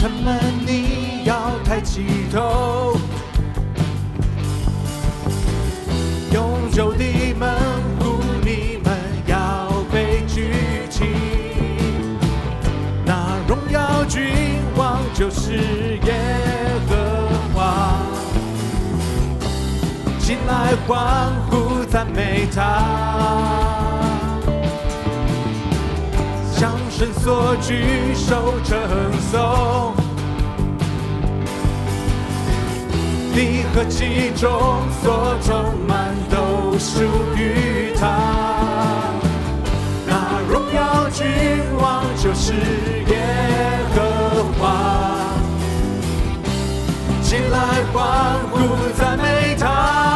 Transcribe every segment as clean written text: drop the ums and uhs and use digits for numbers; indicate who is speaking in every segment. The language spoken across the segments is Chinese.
Speaker 1: 城门你要抬起头，永久的门户你们要被举起。那荣耀君王就是耶和华，起来欢呼赞美他。向神所举手称颂，地和其中所充满都属于他。那荣耀君王就是耶和华，起来欢呼赞美他。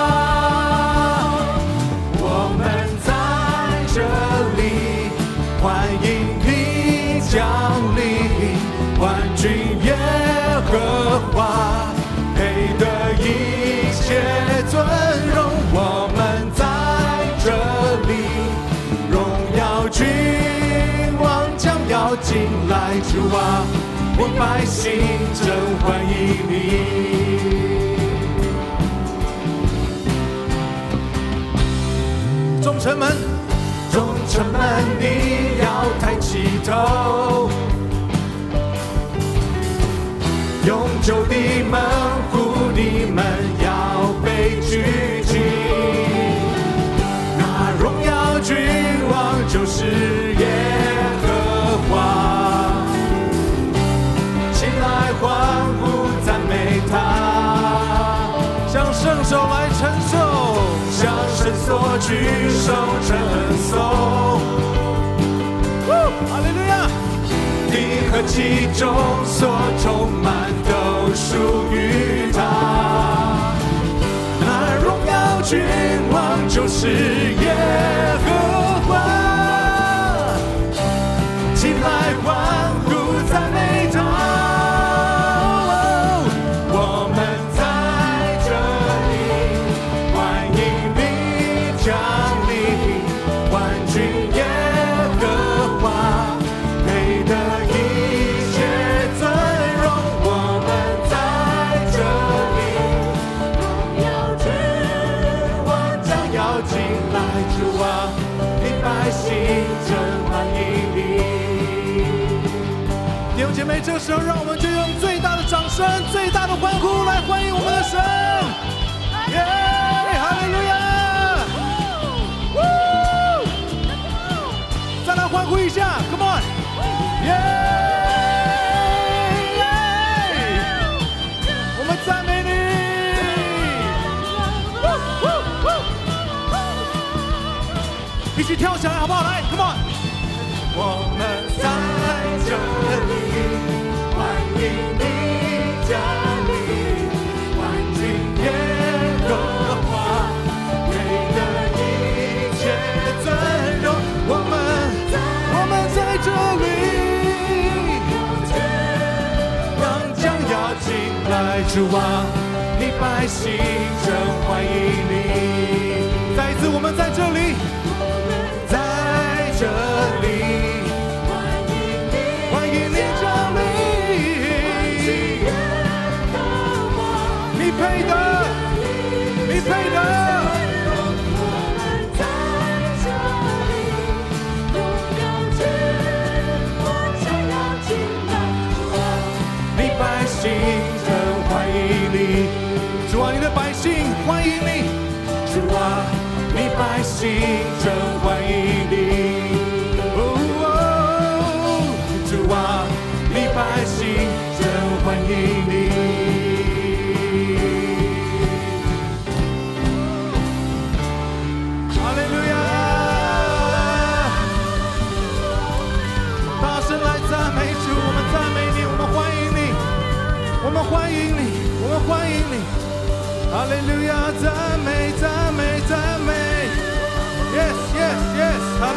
Speaker 1: 我们在这里欢迎你降临，万军耶和华配得一切尊荣。我们在这里，荣耀君王将要进来，主啊，我百姓真欢迎你。众城门，众城门，你要抬起头，永久的门户你们要被举起。那荣耀君王就是耶和华，起来欢呼赞美他。向圣手来承受，向神所举手称颂。哈利路亚！地和其中所充满都属于他。那荣耀君王就是耶和华，起来欢呼赞美他。我们在这里欢迎你降临，万军耶和华配得一切尊荣。我们在这里，荣耀君王将要进来，主啊，你百姓真欢迎你。弟兄姐妹，这时候让我们就用最大的掌声、最大的欢呼来欢迎我们的神！耶！哈利路亚！再来欢呼一下 ，Come on！ 耶！我们赞美你！一起跳起来好不好？来 ，Come on！ 我们在这里欢迎你降临，万军耶和华配得一切尊荣。我们在这里，让将要进来，主啊，你百姓真欢迎你。再一次，我们在这里，在这里。你配的，你配的。你百姓真欢迎你，主啊，你的百姓欢迎你，主啊，你百姓真欢迎你。主啊，你百姓真欢迎你。我们欢迎你，我们欢迎你，哈利路亚！赞美，赞美，赞美 ！Yes, yes, yes， 哈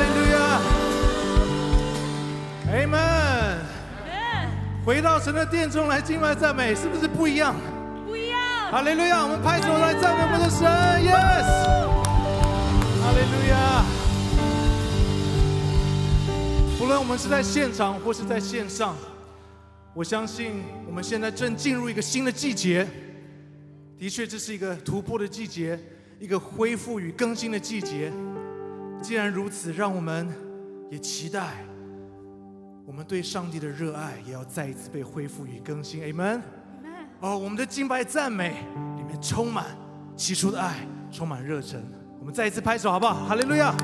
Speaker 1: 利路亚 ！Amen。回到神的殿中来敬拜赞美，是不是不一样？
Speaker 2: 不一样。
Speaker 1: 哈利路亚！我们拍手来赞美我们的神 ，Yes， 哈利路亚！无论我们是在现场或是在线上。 我相信我们现在正进入一个新的季节，的确这是一个突破的季节，一个恢复与更新的季节。既然如此，让我们也期待我们对上帝的热爱也要再一次被恢复与更新。 Amen。 我们的敬拜赞美里面充满起初的爱，充满热忱。我们再一次拍手好不好？哈利路亚！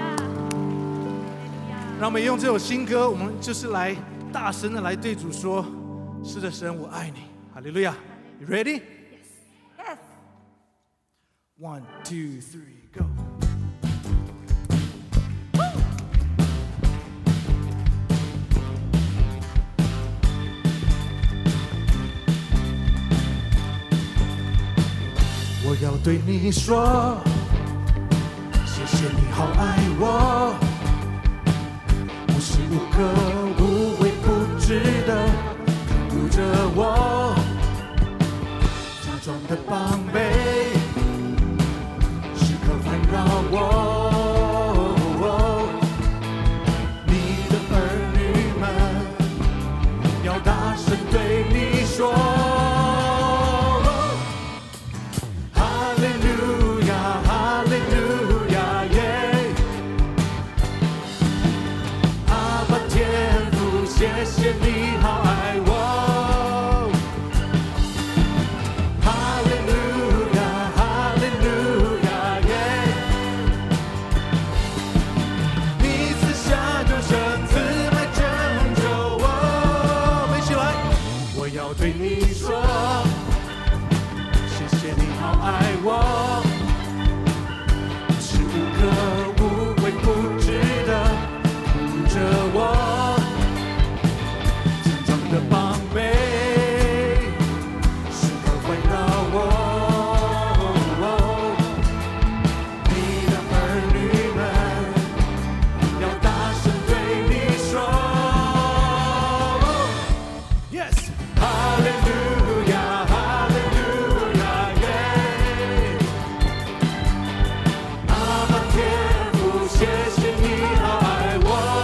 Speaker 1: 让我们用这首新歌，我们就是来大声的来对主说：是的，神，我爱你。哈利路亚 ！You ready?
Speaker 2: Yes.
Speaker 1: 1, 2, 3, go. 我要对你说，谢谢你好爱我，无时无刻无微不至的看顾着我，假装的防备，时刻环绕我。你的儿女们要大声对你说。谢谢你好爱我，哈利路亚，哈利路亚，耶！你赐下救生子来拯救我，我们一起来！我要对你说，谢谢你好爱我，无时无刻无微不至的护着我。的防备，时刻环绕我。你的儿女们要大声对你说 ，Yes， 哈利路亚，哈利路亚，耶！阿爸天父，谢谢你好爱我。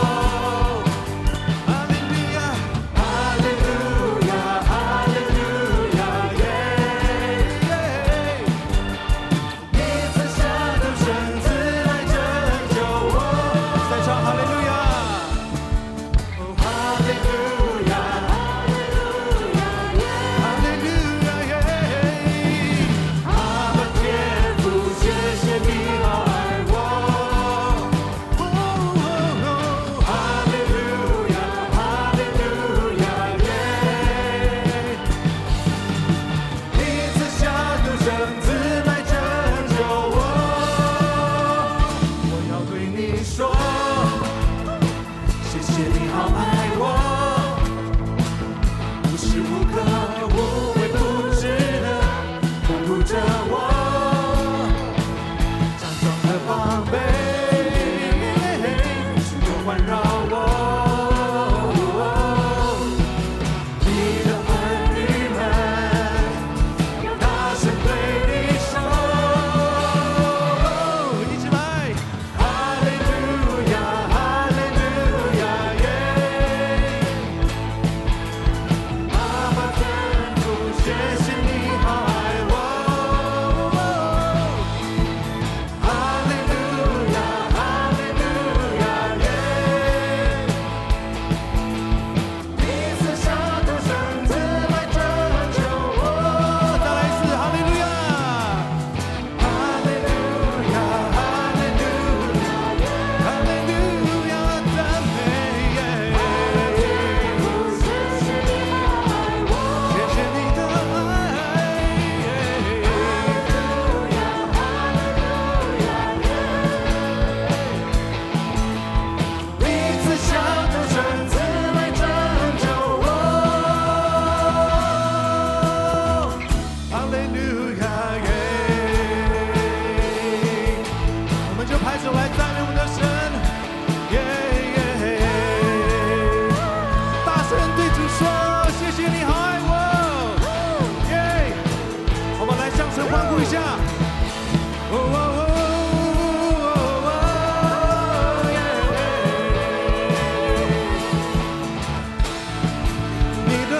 Speaker 1: 你的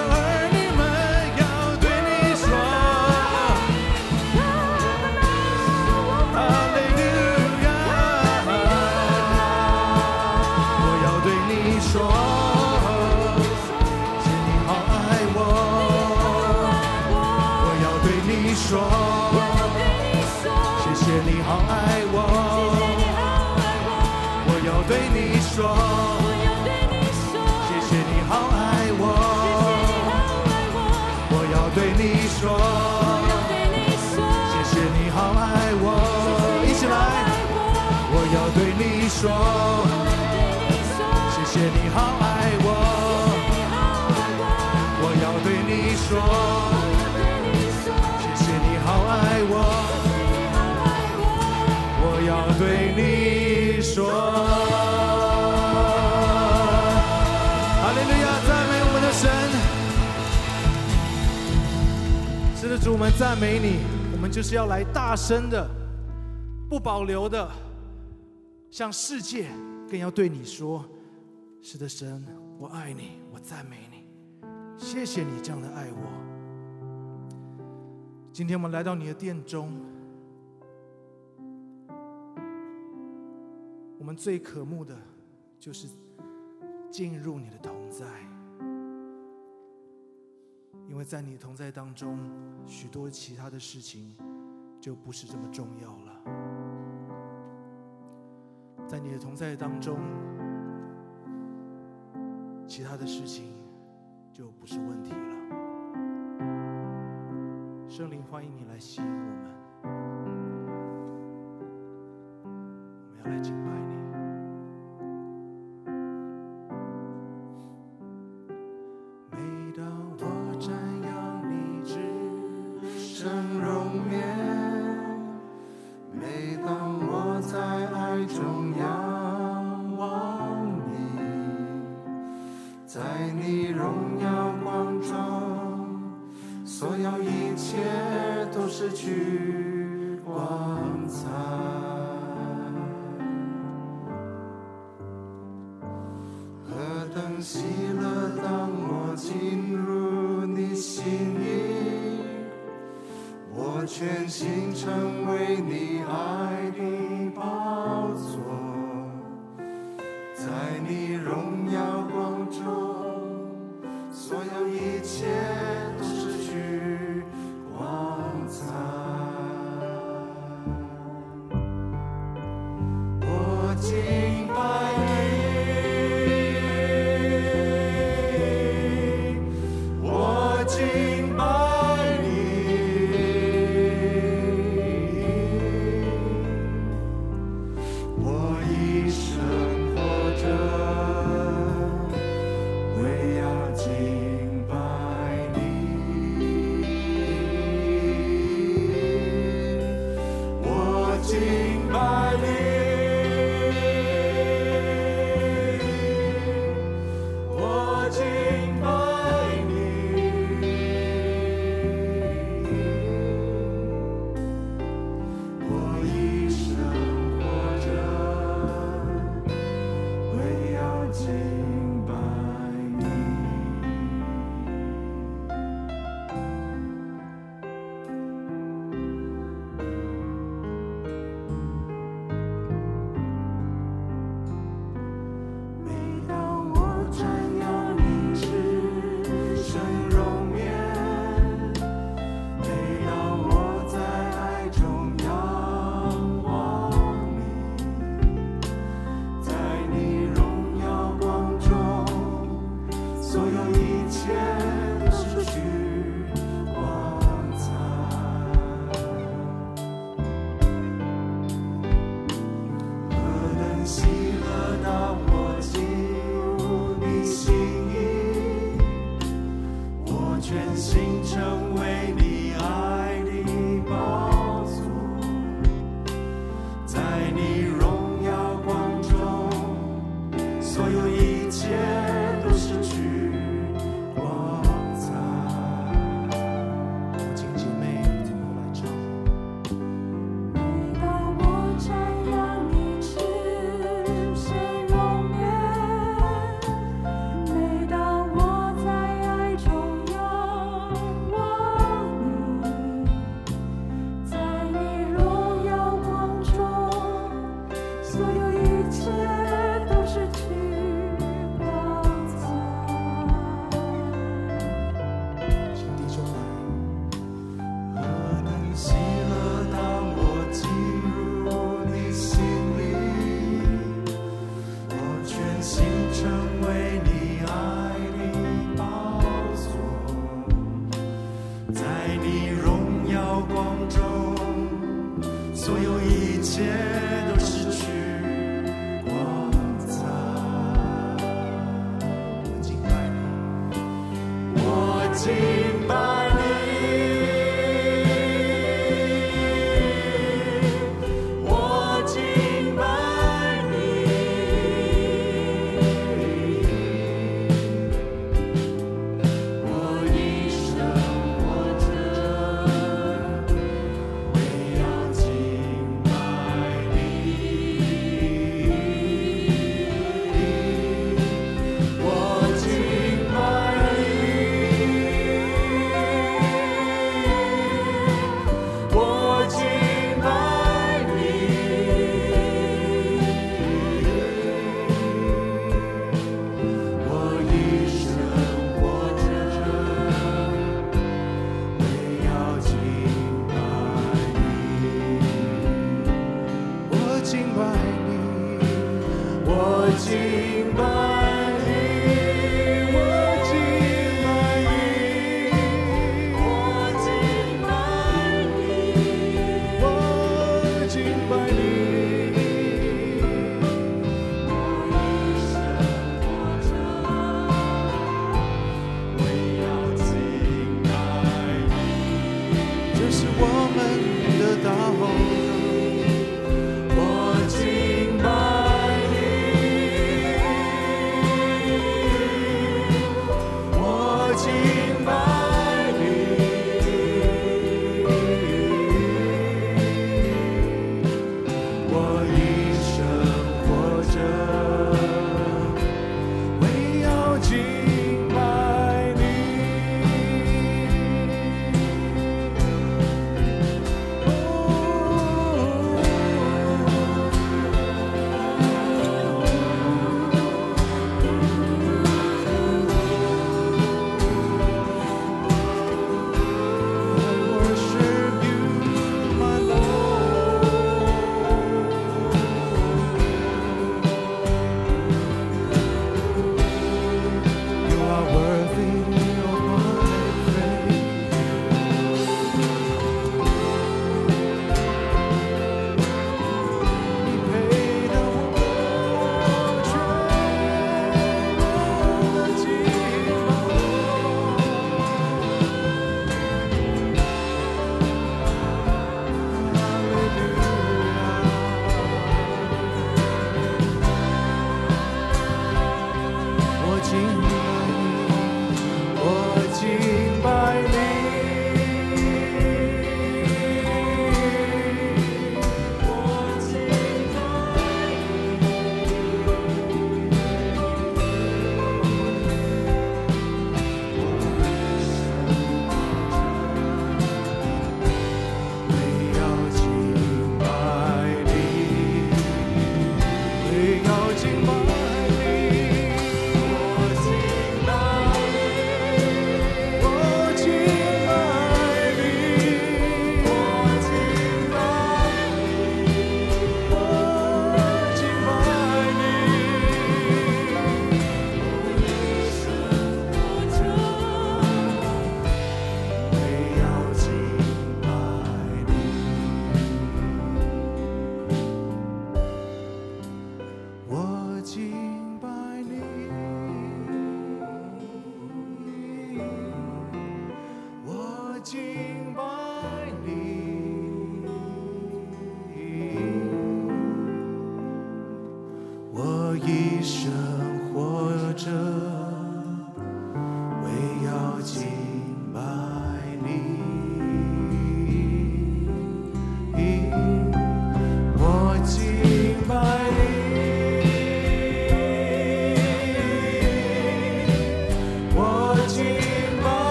Speaker 1: 你说，谢谢你好爱我，一起来，我要对你说，谢谢你好爱我，我要对你说，谢谢你好爱我，我要对你说。哈利路亚，赞美我们的神。是的，主，我们赞美你，我们就是要来大声的、不保留的向世界更要对你说，是的，神，我爱你，我赞美你，谢谢你这样的爱我。今天我们来到你的殿中，我们最渴慕的就是进入你的同在，因为在你的同在当中，许多其他的事情就不是这么重要了。在你的同在当中，其他的事情就不是问题了。圣灵，欢迎你来吸引我们，我们要来敬拜你。每当我瞻仰你至圣容面，每当我在爱中仰望你，在你荣耀光中，所有一切都失去光彩。何等喜乐，当我进入你心意，我全心成为你爱的宝座，在你荣耀光中，所有一切都失去光彩。我敬拜你，我敬拜你，我一生活着为要敬拜你，我敬拜你，我敬拜你，我一生活着为要敬拜你。每当我瞻仰你至圣容面，每当我在爱中仰望你，在你荣耀光中，所有一切都失去光彩。何等喜乐，当我进入你心意，我全心成为你爱的宝座，在你荣耀光中，所有一切都失去光彩。我请姐妹从头来唱。
Speaker 2: 每当我瞻仰你至圣容面，每当我在爱中仰望
Speaker 1: 敬拜你，我敬拜你，我一生活着，为要敬拜你，我敬拜你。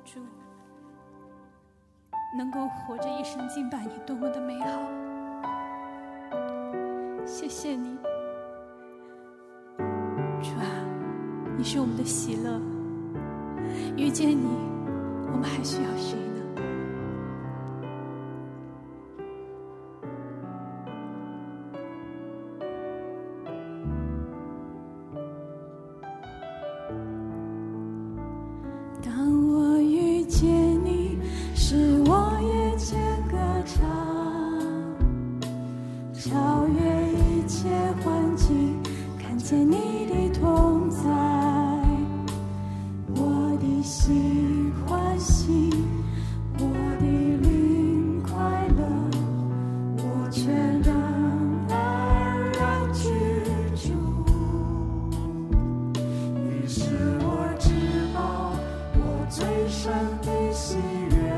Speaker 2: 主，能够活着一生敬拜你，多么的美好！谢谢你，主啊，你是我们的喜乐。遇见你，我们还需要谁呢？当我遇见你，使我夜间歌唱，超越一切环境，看见你的同在，我的心欢喜，我的灵快乐，我全然安然居住。你是我至宝，我最深的喜悦，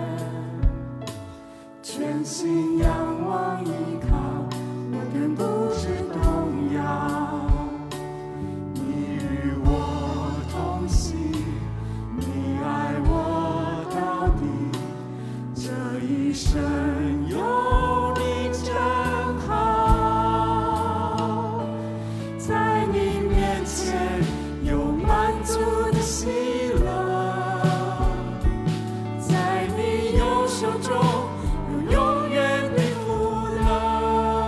Speaker 2: 全心仰望依靠，我便不知动摇。你与我同行，你爱我到底，这一生有你真好。在你面前有满足的喜乐，在你右手中有永远的福乐。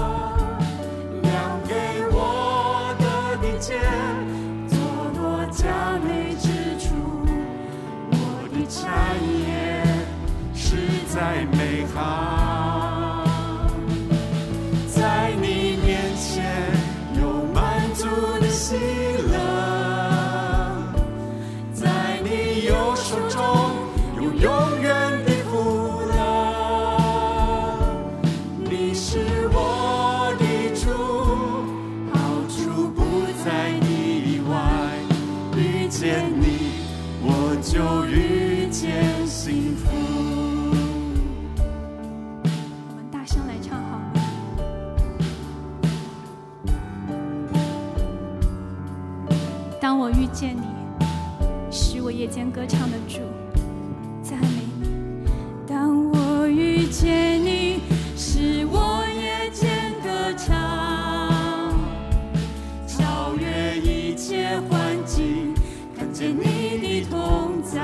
Speaker 2: 量给我的地界，坐落佳美之处，我的产业实在美好。在你面前有满足的喜乐，在你右手中有永远的福乐。你是我的主，好处不在你以外，遇见你我就遇见幸福。我们大声来唱好吗？当我遇见你，使我夜间歌唱的主，赞美你。当我遇见你，使我夜间歌唱，超越一切环境，看见你的同在，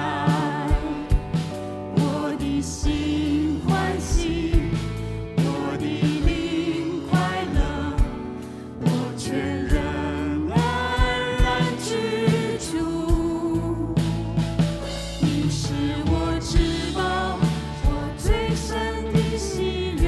Speaker 2: 我的心欢喜，我的灵快乐，我全然安然居住。你是我至宝，我最深的喜悦，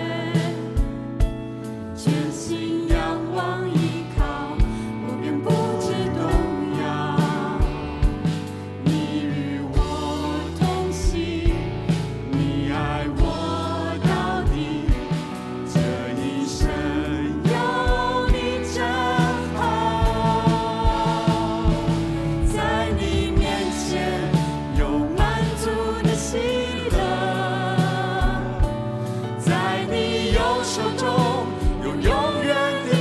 Speaker 2: 全心仰望依靠，我便不知动摇。你与我同行，你爱我到底，这一生有你真好。在你面前有满足的喜乐，在你右手中有永远的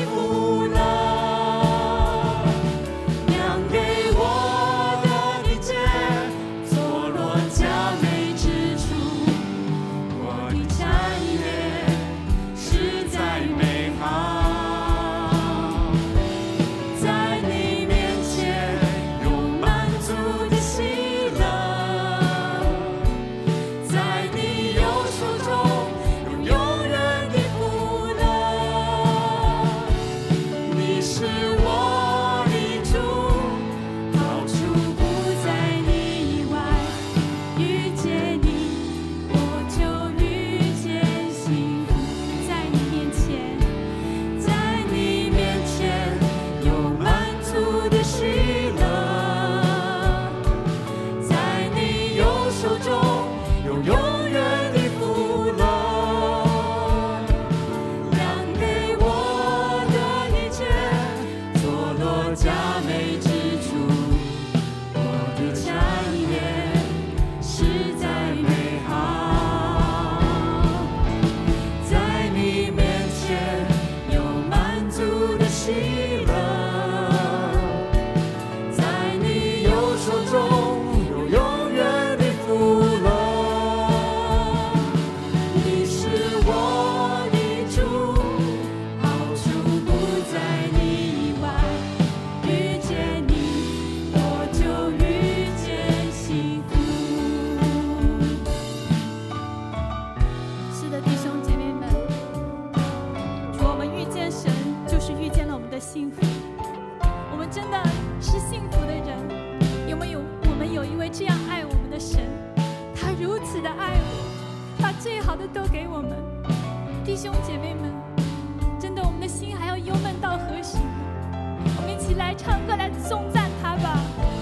Speaker 3: 就是遇见了我们的幸福。我们真的是幸福的人，因为我们有一位这样爱我们的神，他如此的爱我，把最好的都给我们。弟兄姐妹们，真的我们的心还要忧闷到何时呢？我们一起来唱歌，来颂赞他吧。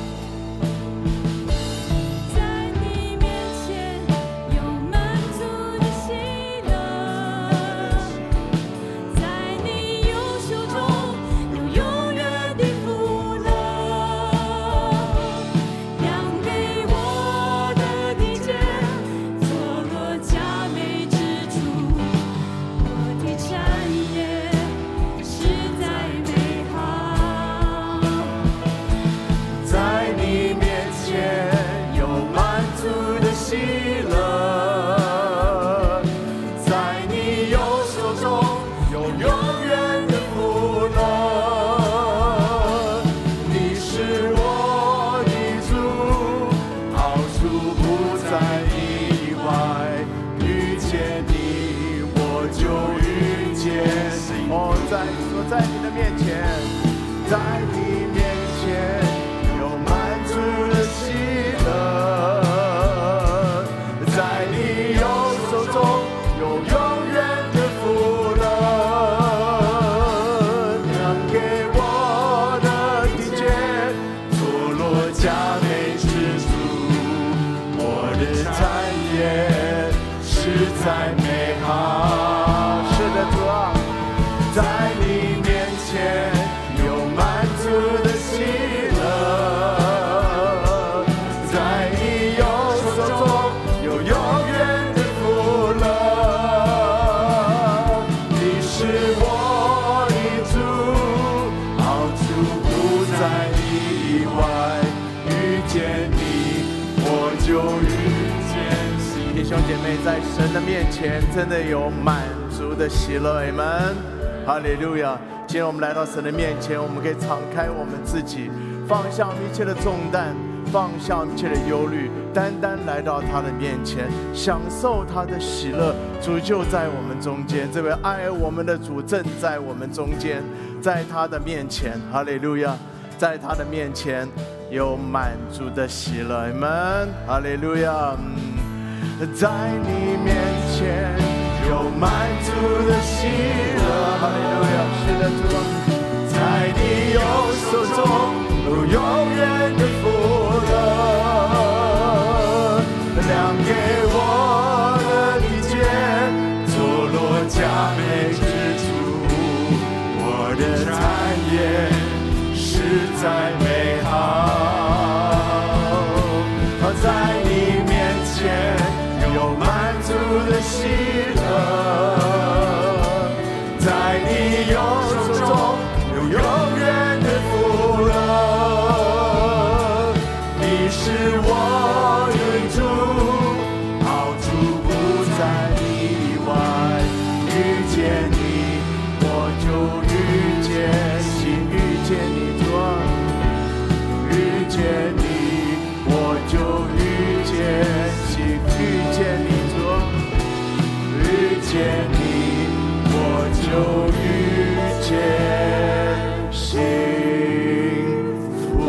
Speaker 1: 在你的面前，在你面前有满足的喜乐，在你右手中有永远的福乐，量给我的地界坐落佳美之处，我的产业实在美好。是的，主啊，在你面前有满足的喜乐，在你右手中有永远的福乐。你是我的主，好处不在你以外，遇见你我就遇见你。弟兄姐妹，在神的面前真的有满足的喜乐，阿们。哈利路亚！今天我们来到神的面前，我们可以敞开我们自己，放下一切的重担，放下一切的忧虑，单单来到他的面前，享受他的喜乐。主就在我们中间，这位爱我们的主正在我们中间，在他的面前，哈利路亚！在他的面前有满足的喜乐，阿们！哈利路亚！在你面前有满足的喜乐，哈利路亚！是的，主啊，在你右手中有永远的福乐，量给我的地界坐落佳美之处，我的产业实在美好。在你面前有满足的喜乐，在你右手中有永远的福乐。你是我的主，好处不在你以外，遇见你我就遇见你，遇见你主啊，遇见你我就遇见你，遇见你遇见你，我就遇见幸福。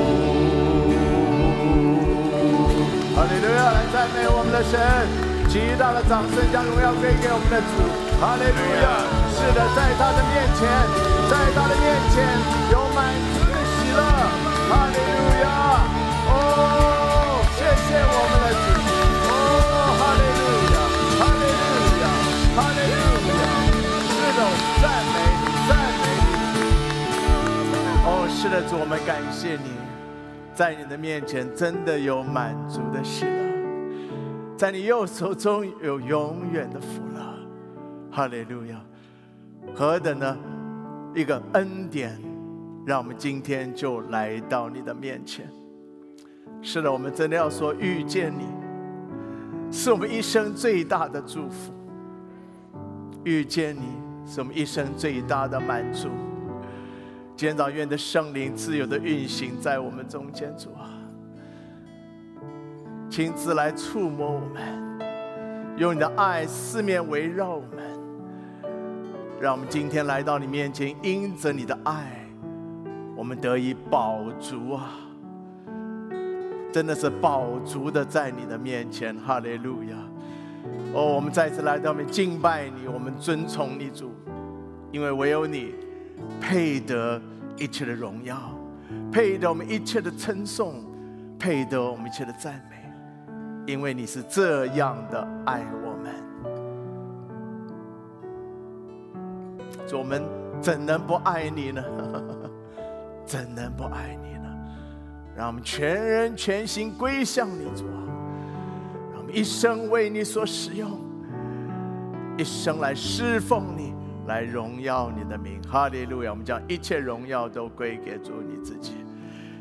Speaker 1: 哈利路亚！来赞美我们的神，极大的掌声将荣耀归给我们的主。哈利路亚！是的，在他的面前，在他的面前有满足的喜乐。哈利路亚！哦，谢谢我们的主。哦，哈利路亚！哈利路亚！哈利路亚！是的，赞美你，赞美你。哦，是的，主，我们感谢你，在你的面前真的有满足的喜乐，在你右手中有永远的福乐。哈利路亚！何等的一个恩典，让我们今天就来到你的面前。是的，我们真的要说，遇见你是我们一生最大的祝福，遇见你是我们一生最大的满足。今天早愿的圣灵自由的运行在我们中间，主啊，亲自来触摸我们，用你的爱四面围绕我们， 让我们今天来到你面前，因着你的爱，我们得以饱足啊！真的是饱足的在你的面前，哈利路亚！我们再次来到，我们敬拜你，我们尊崇你主，因为唯有你配得一切的荣耀，配得我们一切的称颂，配得我们一切的赞美，因为你是这样的爱我们。主，我们怎能不爱你呢？怎能不爱你呢？让我们全人全心归向你，主啊！让我们一生为你所使用，一生来侍奉你，来荣耀你的名。哈利路亚！我们将一切荣耀都归给主你自己。